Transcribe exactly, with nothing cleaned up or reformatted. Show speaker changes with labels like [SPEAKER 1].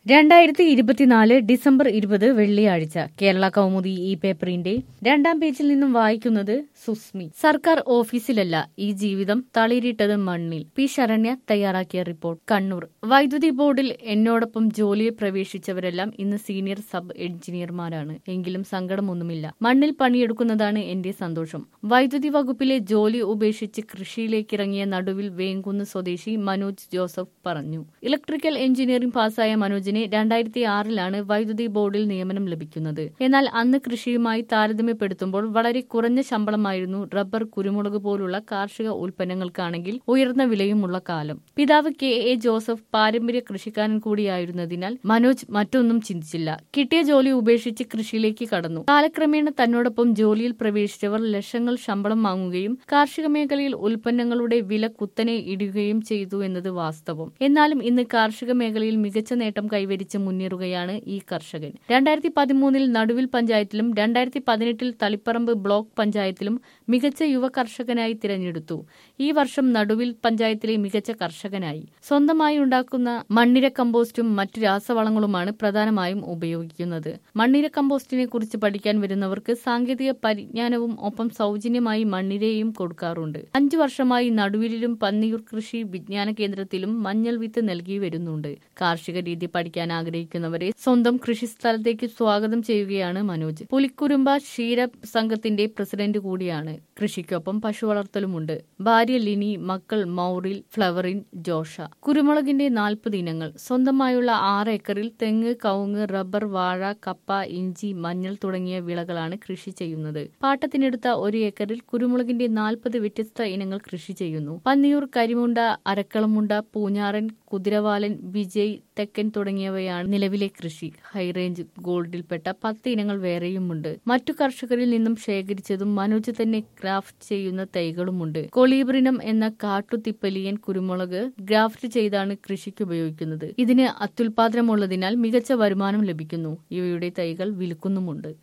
[SPEAKER 1] രണ്ടായിരത്തി ഇരുപത്തിനാല് ഡിസംബർ ഇരുപത് വെള്ളിയാഴ്ച കേരള കൗമുദി ഈ പേപ്പറിന്റെ രണ്ടാം പേജിൽ നിന്നും വായിക്കുന്നത് സുസ്മി. സർക്കാർ ഓഫീസിലല്ല ഈ ജീവിതം തളിരിട്ടത് മണ്ണിൽ. പി ശരണ്യ തയ്യാറാക്കിയ റിപ്പോർട്ട്. കണ്ണൂർ. വൈദ്യുതി ബോർഡിൽ എന്നോടൊപ്പം ജോലിയെ പ്രവേശിച്ചവരെല്ലാം ഇന്ന് സീനിയർ സബ് എഞ്ചിനീയർമാരാണ്. എങ്കിലും സങ്കടമൊന്നുമില്ല. മണ്ണിൽ പണിയെടുക്കുന്നതാണ് എന്റെ സന്തോഷം. വൈദ്യുതി വകുപ്പിലെ ജോലി ഉപേക്ഷിച്ച് കൃഷിയിലേക്കിറങ്ങിയ നടുവിൽ വേങ്കുന്ന് സ്വദേശി മനോജ് ജോസഫ് പറഞ്ഞു. ഇലക്ട്രിക്കൽ എഞ്ചിനീയറിംഗ് പാസ്സായ മനോജിന് രണ്ടായിരത്തി ആറിലാണ് വൈദ്യുതി ബോർഡിൽ നിയമനം ലഭിക്കുന്നത്. എന്നാൽ അന്ന് കൃഷിയുമായി താരതമ്യപ്പെടുത്തുമ്പോൾ വളരെ കുറഞ്ഞ ശമ്പളമായിരുന്നു. റബ്ബർ, കുരുമുളക് പോലുള്ള കാർഷിക ഉൽപ്പന്നങ്ങൾക്കാണെങ്കിൽ ഉയർന്ന വിലയുമുള്ള കാലം. പിതാവ് കെ എ ജോസഫ് പാരമ്പര്യ കൃഷിക്കാരൻ കൂടിയായിരുന്നതിനാൽ മനോജ് മറ്റൊന്നും ചിന്തിച്ചില്ല. കിട്ടിയ ജോലി ഉപേക്ഷിച്ച് കൃഷിയിലേക്ക് കടന്നു. കാലക്രമേണ തന്നോടൊപ്പം ജോലിയിൽ പ്രവേശിച്ചവർ ലക്ഷങ്ങൾ ശമ്പളം വാങ്ങുകയും കാർഷിക മേഖലയിൽ ഉൽപ്പന്നങ്ങളുടെ വില കുത്തനെ ഇടിയുകയും ചെയ്തു എന്നത് വാസ്തവം. എന്നാലും ഇന്ന് കാർഷിക മേഖലയിൽ മികച്ച നേട്ടം കൈവരിച്ച് മുന്നേറുകയാണ് ഈ കർഷകൻ. രണ്ടായിരത്തി പതിമൂന്നിൽ നടുവിൽ പഞ്ചായത്തിലും രണ്ടായിരത്തി പതിനെട്ടിൽ തളിപ്പറമ്പ് ബ്ലോക്ക് പഞ്ചായത്തിലും മികച്ച യുവ കർഷകനായി തിരഞ്ഞെടുത്തു. ഈ വർഷം നടുവിൽ പഞ്ചായത്തിലെ മികച്ച കർഷകനായി. സ്വന്തമായി ഉണ്ടാക്കുന്ന മണ്ണിര കമ്പോസ്റ്റും മറ്റു രാസവളങ്ങളുമാണ് പ്രധാനമായും ഉപയോഗിക്കുന്നത്. മണ്ണിര കമ്പോസ്റ്റിനെ കുറിച്ച് പഠിക്കാൻ വരുന്നവർക്ക് സാങ്കേതിക പരിജ്ഞാനവും ഒപ്പം സൗജന്യമായി മണ്ണിരയും കൊടുക്കാറുണ്ട്. അഞ്ചു വർഷമായി നടുവിലും പന്നിയൂർ കൃഷി വിജ്ഞാന കേന്ദ്രത്തിലും മഞ്ഞൾ വിത്ത് നൽകി വരുന്നുണ്ട്. കാർഷിക രീതി പഠിക്കാൻ ആഗ്രഹിക്കുന്നവരെ സ്വന്തം കൃഷിസ്ഥലത്തേക്ക് സ്വാഗതം ചെയ്യുകയാണ് മനോജ്. പുലിക്കുരുമ്പ ക്ഷീര സംഘത്തിന്റെ പ്രസിഡന്റ് കൂടിയാണ്. കൃഷിക്കൊപ്പം പശു വളർത്തലുമുണ്ട്. ഭാര്യ ലിനി, മക്കൾ മൗറിൽ, ഫ്ലവറിൻ, ജോഷ. കുരുമുളകിന്റെ നാൽപ്പത് ഇനങ്ങൾ. സ്വന്തമായുള്ള ആറ് ഏക്കറിൽ തെങ്ങ്, കവുങ്ങ്, റബ്ബർ, വാഴ, കപ്പ, ഇഞ്ചി, മഞ്ഞൾ തുടങ്ങിയ വിളകളാണ് കൃഷി ചെയ്യുന്നത്. പാട്ടത്തിനെടുത്ത ഒരു ഏക്കറിൽ കുരുമുളകിന്റെ നാൽപ്പത് വ്യത്യസ്ത ഇനങ്ങൾ കൃഷി ചെയ്യുന്നു. പന്നിയൂർ, കരിമുണ്ട, അരക്കളമുണ്ട, പൂഞ്ഞാറൻ, കുതിരവാലൻ, വിജയ്, തെക്കൻ തുടങ്ങിയവയാണ് നിലവിലെ കൃഷി. ഹൈറേഞ്ച് ഗോൾഡിൽപ്പെട്ട പത്ത് ഇനങ്ങൾ വേറെയുമുണ്ട്. മറ്റു കർഷകരിൽ നിന്നും ശേഖരിച്ചതും മനോജ് തന്നെ ഗ്രാഫ്റ്റ് ചെയ്യുന്ന തൈകളുമുണ്ട്. കൊളീബ്രിനം എന്ന കാട്ടുതിപ്പലിയൻ കുരുമുളക് ഗ്രാഫ്റ്റ് ചെയ്താണ് കൃഷിക്ക് ഉപയോഗിക്കുന്നത്. ഇതിന് അത്യുൽപാദനമുള്ളതിനാൽ മികച്ച വരുമാനം ലഭിക്കുന്നു. ഇവയുടെ തൈകൾ വിൽക്കുന്നുമുണ്ട്.